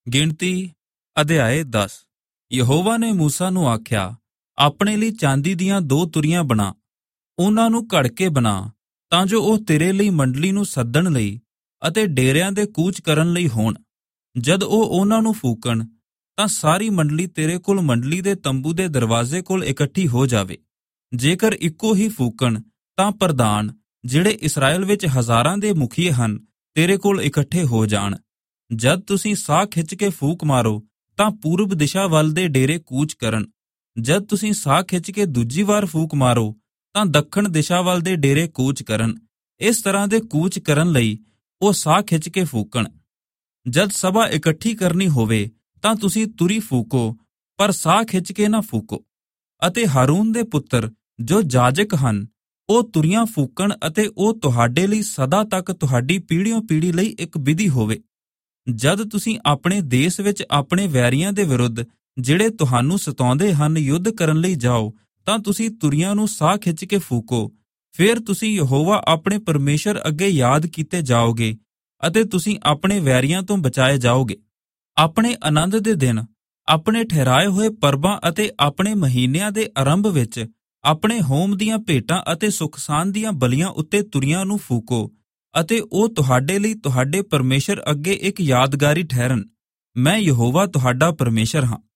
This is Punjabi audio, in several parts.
ਗਿਣਤੀ ਅਧਿਆਏ 10। ਯਹੋਵਾ ਨੇ ਮੂਸਾ ਨੂੰ ਆਖਿਆ, ਆਪਣੇ ਲਈ ਚਾਂਦੀ ਦੀਆਂ 2 ਤੁਰੀਆਂ ਬਣਾ, ਉਹਨਾਂ ਨੂੰ ਘੜ ਕੇ ਬਣਾ, ਤਾਂ ਜੋ ਉਹ ਤੇਰੇ ਲਈ ਮੰਡਲੀ ਨੂੰ ਸੱਦਣ ਲਈ ਅਤੇ ਡੇਰਿਆਂ ਦੇ ਕੂਚ ਕਰਨ ਲਈ ਹੋਣ। ਜਦ ਉਹ ਉਹਨਾਂ ਨੂੰ ਫੂਕਣ ਤਾਂ ਸਾਰੀ ਮੰਡਲੀ ਤੇਰੇ ਕੋਲ ਮੰਡਲੀ ਦੇ ਤੰਬੂ ਦੇ ਦਰਵਾਜ਼ੇ ਕੋਲ ਇਕੱਠੀ ਹੋ ਜਾਵੇ। ਜੇਕਰ ਇੱਕੋ ਹੀ ਫੂਕਣ ਤਾਂ ਪ੍ਰਧਾਨ, ਜਿਹੜੇ ਇਸਰਾਏਲ ਵਿੱਚ ਹਜ਼ਾਰਾਂ ਦੇ ਮੁਖੀਏ ਹਨ, ਤੇਰੇ ਕੋਲ ਇਕੱਠੇ ਹੋ ਜਾਣ। ਜਦ ਤੁਸੀਂ ਸਾਹ ਖਿੱਚ ਕੇ ਫੂਕ ਮਾਰੋ ਤਾਂ ਪੂਰਬ ਦਿਸ਼ਾ ਵੱਲ ਦੇ ਡੇਰੇ ਕੂਚ ਕਰਨ। ਜਦ ਤੁਸੀਂ ਸਾਹ ਖਿੱਚ ਕੇ ਦੂਜੀ ਵਾਰ ਫੂਕ ਮਾਰੋ ਤਾਂ ਦੱਖਣ ਦਿਸ਼ਾ ਵੱਲ ਦੇ ਡੇਰੇ ਕੂਚ ਕਰਨ। ਇਸ ਤਰ੍ਹਾਂ ਦੇ ਕੂਚ ਕਰਨ ਲਈ ਉਹ ਸਾਹ ਖਿੱਚ ਕੇ ਫੂਕਣ। ਜਦ ਸਭਾ ਇਕੱਠੀ ਕਰਨੀ ਹੋਵੇ ਤਾਂ ਤੁਸੀਂ ਤੁਰੀ ਫੂਕੋ, ਪਰ ਸਾਹ ਖਿੱਚ ਕੇ ਨਾ ਫੂਕੋ। ਅਤੇ ਹਾਰੂਨ ਦੇ ਪੁੱਤਰ ਜੋ ਜਾਜਕ ਹਨ, ਉਹ ਤੁਰੀਆਂ ਫੂਕਣ, ਅਤੇ ਉਹ ਤੁਹਾਡੇ ਲਈ ਸਦਾ ਤੱਕ ਤੁਹਾਡੀ ਪੀੜ੍ਹੀਓਂ ਪੀੜ੍ਹੀ ਲਈ ਇੱਕ ਵਿਧੀ ਹੋਵੇ। ਜਦ ਤੁਸੀਂ ਆਪਣੇ ਦੇਸ਼ ਵਿੱਚ ਆਪਣੇ ਵੈਰੀਆਂ ਦੇ ਵਿਰੁੱਧ, ਜਿਹੜੇ ਤੁਹਾਨੂੰ ਸਤਾਉਂਦੇ ਹਨ, ਯੁੱਧ ਕਰਨ ਲਈ ਜਾਓ, ਤਾਂ ਤੁਸੀਂ ਤੁਰੀਆਂ ਨੂੰ ਸਾਹ ਖਿੱਚ ਕੇ ਫੂਕੋ। ਫਿਰ ਤੁਸੀਂ ਯਹੋਵਾ ਆਪਣੇ ਪਰਮੇਸ਼ਰ ਅੱਗੇ ਯਾਦ ਕੀਤੇ ਜਾਓਗੇ ਅਤੇ ਤੁਸੀਂ ਆਪਣੇ ਵੈਰੀਆਂ ਤੋਂ ਬਚਾਏ ਜਾਓਗੇ। ਆਪਣੇ ਆਨੰਦ ਦੇ ਦਿਨ, ਆਪਣੇ ਠਹਿਰਾਏ ਹੋਏ ਪਰਬਾਂ ਅਤੇ ਆਪਣੇ ਮਹੀਨਿਆਂ ਦੇ ਆਰੰਭ ਵਿੱਚ ਆਪਣੇ ਹੋਮ ਦੀਆਂ ਭੇਟਾਂ ਅਤੇ ਸੁਖਸਾਨ ਦੀਆਂ ਬਲੀਆਂ ਉੱਤੇ ਤੁਰੀਆਂ ਨੂੰ ਫੂਕੋ, ਅਤੇ ਉਹ ਤੁਹਾਡੇ ਲਈ ਤੁਹਾਡੇ ਪਰਮੇਸ਼ਰ ਅੱਗੇ ਇੱਕ ਯਾਦਗਾਰੀ ਠਹਿਰਨ। ਮੈਂ ਯਹੋਵਾ ਤੁਹਾਡਾ ਪਰਮੇਸ਼ਰ ਹਾਂ।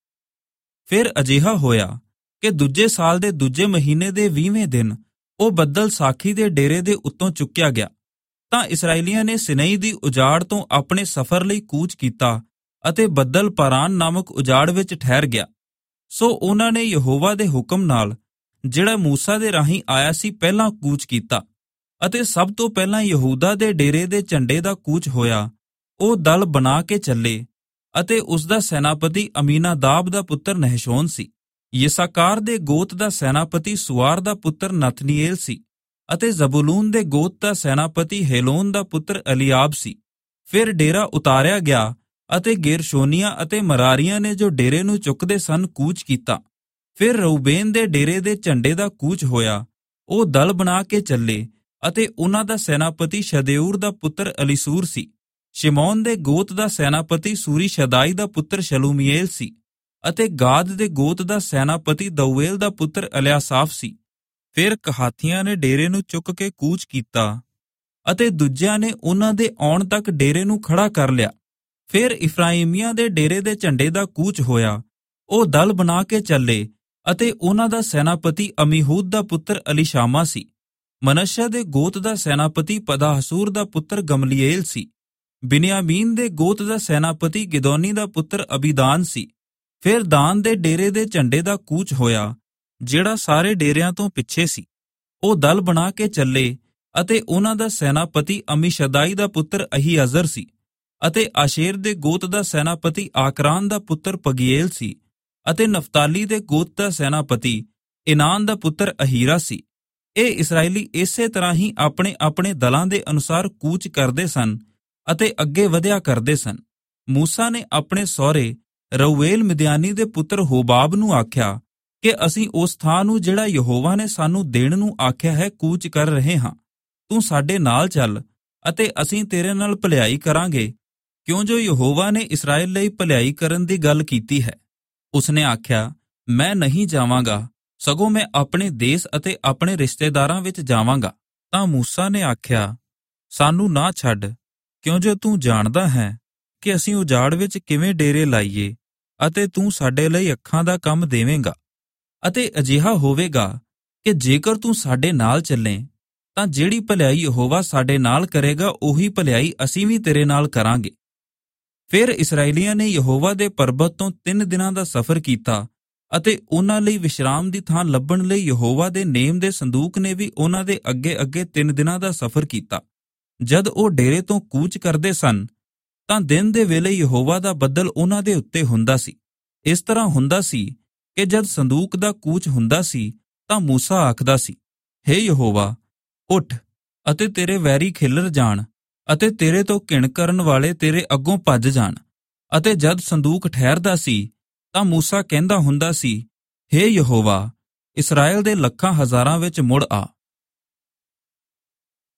ਫਿਰ ਅਜਿਹਾ ਹੋਇਆ ਕਿ ਦੂਜੇ ਸਾਲ ਦੇ ਦੂਜੇ ਮਹੀਨੇ ਦੇ 20ਵੇਂ ਦਿਨ ਉਹ ਬੱਦਲ ਸਾਖੀ ਦੇ ਡੇਰੇ ਦੇ ਉੱਤੋਂ ਚੁੱਕਿਆ ਗਿਆ। ਤਾਂ ਇਸਰਾਏਲੀਆਂ ਨੇ ਸਿਨਈ ਦੀ ਉਜਾੜ ਤੋਂ ਆਪਣੇ ਸਫ਼ਰ ਲਈ ਕੂਚ ਕੀਤਾ, ਅਤੇ ਬੱਦਲ ਪਾਰਾਨ ਨਾਮਕ ਉਜਾੜ ਵਿੱਚ ਠਹਿਰ ਗਿਆ। ਸੋ ਉਹਨਾਂ ਨੇ ਯਹੋਵਾ ਦੇ ਹੁਕਮ ਨਾਲ, ਜਿਹੜਾ ਮੂਸਾ ਦੇ ਰਾਹੀਂ ਆਇਆ ਸੀ, ਪਹਿਲਾਂ ਕੂਚ ਕੀਤਾ। ਅਤੇ ਸਭ ਤੋਂ ਪਹਿਲਾਂ ਯਹੂਦਾ ਦੇ ਡੇਰੇ ਦੇ ਝੰਡੇ ਦਾ ਕੂਚ ਹੋਇਆ। ਉਹ ਦਲ ਬਣਾ ਕੇ ਚੱਲੇ, ਅਤੇ ਉਸ ਦਾ ਸੈਨਾਪਤੀ ਅਮੀਨਾਦਾਬ ਦਾ ਪੁੱਤਰ ਨਹਿਸ਼ੋਨ ਸੀ। ਯਿਸਾਕਾਰ ਦੇ ਗੋਤ ਦਾ ਸੈਨਾਪਤੀ ਸੁਆਰ ਦਾ ਪੁੱਤਰ ਨਤਨੀਏਲ ਸੀ, ਅਤੇ ਜ਼ਬੂਲੂਨ ਦੇ ਗੋਤ ਦਾ ਸੈਨਾਪਤੀ ਹੇਲੋਨ ਦਾ ਪੁੱਤਰ ਅਲੀਆਬ ਸੀ। ਫਿਰ ਡੇਰਾ ਉਤਾਰਿਆ ਗਿਆ, ਅਤੇ ਗੇਰਸ਼ੋਨੀਆਂ ਅਤੇ ਮਰਾਰੀਆਂ ਨੇ ਜੋ ਡੇਰੇ ਨੂੰ ਚੁੱਕਦੇ ਸਨ ਕੂਚ ਕੀਤਾ। ਫਿਰ ਰਊਬੇਨ ਦੇ ਡੇਰੇ ਦੇ ਝੰਡੇ ਦਾ ਕੂਚ ਹੋਇਆ। ਉਹ ਦਲ ਬਣਾ ਕੇ ਚੱਲੇ, ਅਤੇ ਉਹਨਾਂ ਦਾ ਸੈਨਾਪਤੀ ਸ਼ਦੇਊਰ ਦਾ ਪੁੱਤਰ ਅਲੀਸੂਰ ਸੀ। ਸ਼ਿਮੌਨ ਦੇ ਗੋਤ ਦਾ ਸੈਨਾਪਤੀ ਸੂਰੀ ਸ਼ਦਾਈ ਦਾ ਪੁੱਤਰ ਸ਼ਲੂਮੀਏਲ ਸੀ, ਅਤੇ ਗਾਦ ਦੇ ਗੋਤ ਦਾ ਸੈਨਾਪਤੀ ਦਊਏਲ ਦਾ ਪੁੱਤਰ ਅਲਿਆਸਾਫ ਸੀ। ਫਿਰ ਕਹਾਥੀਆਂ ਨੇ ਡੇਰੇ ਨੂੰ ਚੁੱਕ ਕੇ ਕੂਚ ਕੀਤਾ, ਅਤੇ ਦੂਜਿਆਂ ਨੇ ਉਹਨਾਂ ਦੇ ਆਉਣ ਤੱਕ ਡੇਰੇ ਨੂੰ ਖੜਾ ਕਰ ਲਿਆ। ਫਿਰ ਇਫਰਾਈਮੀਆਂ ਦੇ ਡੇਰੇ ਦੇ ਝੰਡੇ ਦਾ ਕੂਚ ਹੋਇਆ। ਉਹ ਦਲ ਬਣਾ ਕੇ ਚੱਲੇ, ਅਤੇ ਉਹਨਾਂ ਦਾ ਸੈਨਾਪਤੀ ਅਮੀਹੂਦ ਦਾ ਪੁੱਤਰ ਅਲੀਸ਼ਾਮਾ ਸੀ। ਮਨੱਸ਼ਾ ਦੇ ਗੋਤ ਦਾ ਸੈਨਾਪਤੀ ਪਦਾਹਸੂਰ ਦਾ ਪੁੱਤਰ ਗਮਲੀਏਲ ਸੀ। ਬਿਨਿਆਮੀਨ ਦੇ ਗੋਤ ਦਾ ਸੈਨਾਪਤੀ ਗਿਦੋਨੀ ਦਾ ਪੁੱਤਰ ਅਬੀਦਾਨ ਸੀ। ਫਿਰ ਦਾਨ ਦੇ ਡੇਰੇ ਦੇ ਝੰਡੇ ਦਾ ਕੂਚ ਹੋਇਆ, ਜਿਹੜਾ ਸਾਰੇ ਡੇਰਿਆਂ ਤੋਂ ਪਿੱਛੇ ਸੀ। ਉਹ ਦਲ ਬਣਾ ਕੇ ਚੱਲੇ, ਅਤੇ ਉਹਨਾਂ ਦਾ ਸੈਨਾਪਤੀ ਅਮੀਸ਼ਦਾਈ ਦਾ ਪੁੱਤਰ ਅਹੀਅਜ਼ਰ ਸੀ। ਅਤੇ ਆਸ਼ੇਰ ਦੇ ਗੋਤ ਦਾ ਸੈਨਾਪਤੀ ਆਕਰਾਨ ਦਾ ਪੁੱਤਰ ਪਗੀਏਲ ਸੀ। ਅਤੇ ਨਫਤਾਲੀ ਦੇ ਗੋਤ ਦਾ ਸੈਨਾਪਤੀ ਇਨਾਨ ਦਾ ਪੁੱਤਰ ਅਹੀਰਾ ਸੀ। ਇਹ ਇਸਰਾਏਲੀ ਇਸੇ ਤਰ੍ਹਾਂ ਹੀ ਆਪਣੇ ਆਪਣੇ ਦਲਾਂ ਦੇ ਅਨੁਸਾਰ ਕੂਚ ਕਰਦੇ ਸਨ, ਅਤੇ ਅੱਗੇ ਵਧਿਆ ਕਰਦੇ ਸਨ। ਮੂਸਾ ਨੇ ਆਪਣੇ ਸਹੁਰੇ ਰਊਏਲ ਮਿਦਿਆਨੀ ਦੇ ਪੁੱਤਰ ਹੋਬਾਬ ਨੂੰ ਆਖਿਆ ਕਿ ਅਸੀਂ ਉਸ ਥਾਂ ਨੂੰ, ਜਿਹੜਾ ਯਹੋਵਾ ਨੇ ਸਾਨੂੰ ਦੇਣ ਨੂੰ ਆਖਿਆ ਹੈ, ਕੂਚ ਕਰ ਰਹੇ ਹਾਂ। ਤੂੰ ਸਾਡੇ ਨਾਲ ਚੱਲ, ਅਤੇ ਅਸੀਂ ਤੇਰੇ ਨਾਲ ਭਲਾਈ ਕਰਾਂਗੇ, ਕਿਉਂ ਜੋ ਯਹੋਵਾ ਨੇ ਇਸਰਾਏਲ ਲਈ ਭਲਾਈ ਕਰਨ ਦੀ ਗੱਲ ਕੀਤੀ ਹੈ। ਉਸਨੇ ਆਖਿਆ, ਮੈਂ ਨਹੀਂ ਜਾਵਾਂਗਾ, ਸਗੋਂ ਮੈਂ ਆਪਣੇ ਦੇਸ਼ ਅਤੇ ਆਪਣੇ ਰਿਸ਼ਤੇਦਾਰਾਂ ਵਿੱਚ ਜਾਵਾਂਗਾ। ਤਾਂ ਮੂਸਾ ਨੇ ਆਖਿਆ, ਸਾਨੂੰ ਨਾ ਛੱਡ, ਕਿਉਂ ਜੋ ਤੂੰ ਜਾਣਦਾ ਹੈ ਕਿ ਅਸੀਂ ਉਜਾੜ ਵਿੱਚ ਕਿਵੇਂ ਡੇਰੇ ਲਾਈਏ, ਅਤੇ ਤੂੰ ਸਾਡੇ ਲਈ ਅੱਖਾਂ ਦਾ ਕੰਮ ਦੇਵੇਂਗਾ। ਅਤੇ ਅਜਿਹਾ ਹੋਵੇਗਾ ਕਿ ਜੇਕਰ ਤੂੰ ਸਾਡੇ ਨਾਲ ਚੱਲੇ, ਤਾਂ ਜਿਹੜੀ ਭਲਾਈ ਯਹੋਵਾ ਸਾਡੇ ਨਾਲ ਕਰੇਗਾ, ਉਹੀ ਭਲਾਈ ਅਸੀਂ ਵੀ ਤੇਰੇ ਨਾਲ ਕਰਾਂਗੇ। ਫਿਰ ਇਸਰਾਏਲੀਆਂ ਨੇ ਯਹੋਵਾ ਦੇ ਪਰਬਤ ਤੋਂ 3 ਦਿਨਾਂ ਦਾ ਸਫ਼ਰ ਕੀਤਾ, ਅਤੇ ਉਹਨਾਂ ਲਈ ਵਿਸ਼ਰਾਮ ਦੀ ਥਾਂ ਲੱਭਣ ਲਈ ਯਹੋਵਾ ਦੇ ਨੇਮ ਦੇ ਸੰਦੂਕ ਨੇ ਵੀ ਉਹਨਾਂ ਦੇ ਅੱਗੇ ਅੱਗੇ 3 ਦਿਨਾਂ ਦਾ ਸਫ਼ਰ ਕੀਤਾ। ਜਦ ਉਹ ਡੇਰੇ ਤੋਂ ਕੂਚ ਕਰਦੇ ਸਨ, ਤਾਂ ਦਿਨ ਦੇ ਵੇਲੇ ਯਹੋਵਾ ਦਾ ਬੱਦਲ ਉਹਨਾਂ ਦੇ ਉੱਤੇ ਹੁੰਦਾ ਸੀ। ਇਸ ਤਰ੍ਹਾਂ ਹੁੰਦਾ ਸੀ ਕਿ ਜਦ ਸੰਦੂਕ ਦਾ ਕੂਚ ਹੁੰਦਾ ਸੀ, ਤਾਂ ਮੂਸਾ ਆਖਦਾ ਸੀ, ਹੇ ਯਹੋਵਾ, ਉੱਠ, ਅਤੇ ਤੇਰੇ ਵੈਰੀ ਖਿੱਲਰ ਜਾਣ, ਅਤੇ ਤੇਰੇ ਤੋਂ ਘਿਣ ਕਰਨ ਵਾਲੇ ਤੇਰੇ ਅੱਗੋਂ ਭੱਜ ਜਾਣ। ਅਤੇ ਜਦ ਸੰਦੂਕ ਠਹਿਰਦਾ ਸੀ, ਤਾਂ ਮੂਸਾ ਕਹਿੰਦਾ ਹੁੰਦਾ ਸੀ, ਹੇ ਯਹੋਵਾ, ਇਸਰਾਏਲ ਦੇ ਲੱਖਾਂ ਹਜ਼ਾਰਾਂ ਵਿੱਚ ਮੁੜ ਆ।